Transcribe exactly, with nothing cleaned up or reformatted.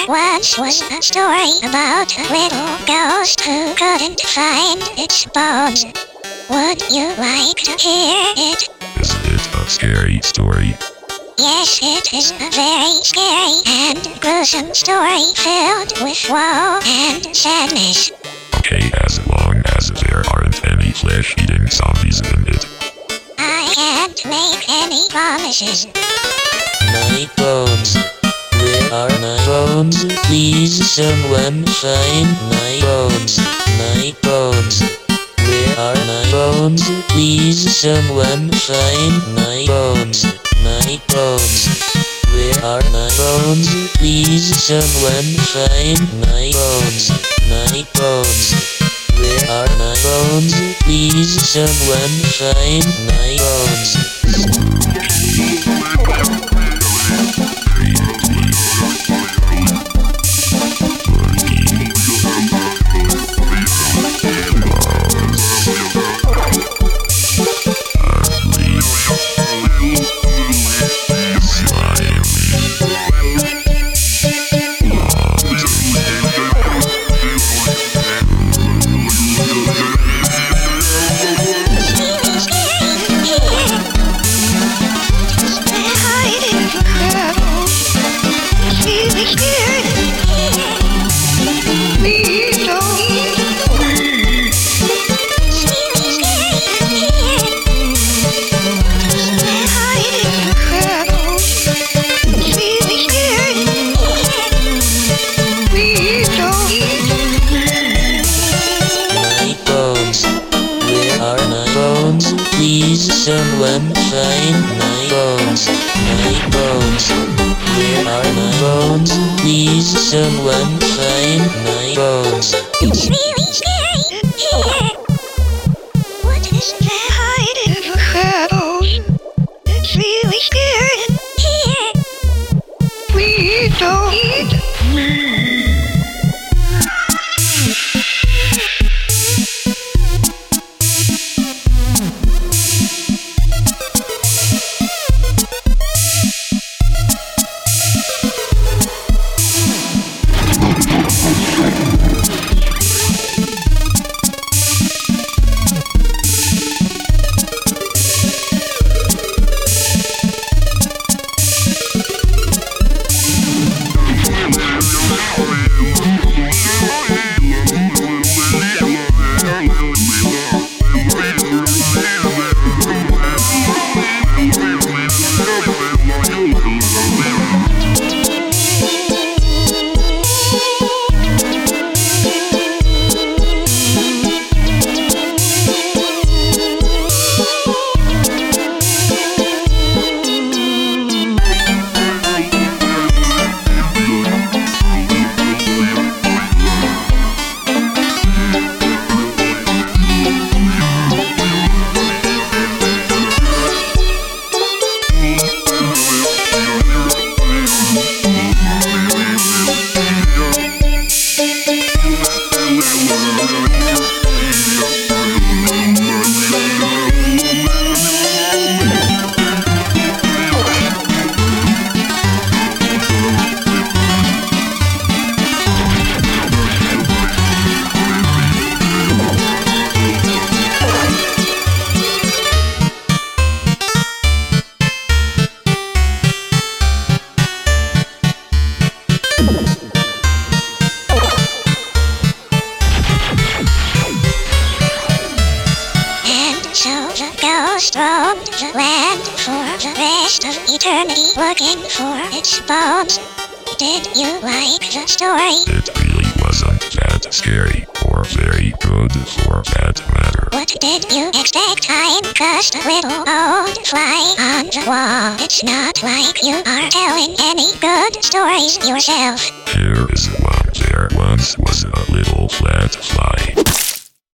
There once was a story about a little ghost who couldn't find its bones. Would you like to hear it? Is it a scary story? Yes, it is a very scary and gruesome story filled with woe and sadness. Okay, as long as there aren't any flesh-eating zombies in it. I can't make any promises. My bones. Where are my bones? Please someone find my bones. My bones. Where are my bones? Please someone find my bones. My bones. Where are my bones? Please someone find my bones. My bones. Where are my bones? Please someone find my bones. Please someone find my bones. My bones. Where are my bones? Please someone find my bones. It's really scary here. What is that hiding in the shadows? It's really scary here. Please don't eat me. Ghost roamed the land for the rest of eternity looking for its bones. Did you like the story? It really wasn't that scary, or very good for that matter. What did you expect? I'm just a little old fly on the wall. It's not like you are telling any good stories yourself. Here is one. There once was a little flat fly.